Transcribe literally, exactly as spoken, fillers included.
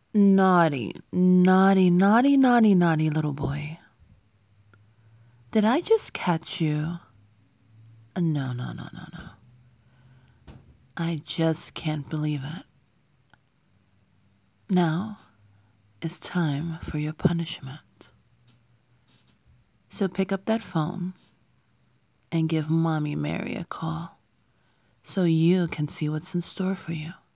Naughty, naughty, naughty, naughty, naughty little boy. Did I just catch you? No, no, no, no, no. I just can't believe it. Now it's time for your punishment. So pick up that phone and give Mommy Mary a call so you can see what's in store for you.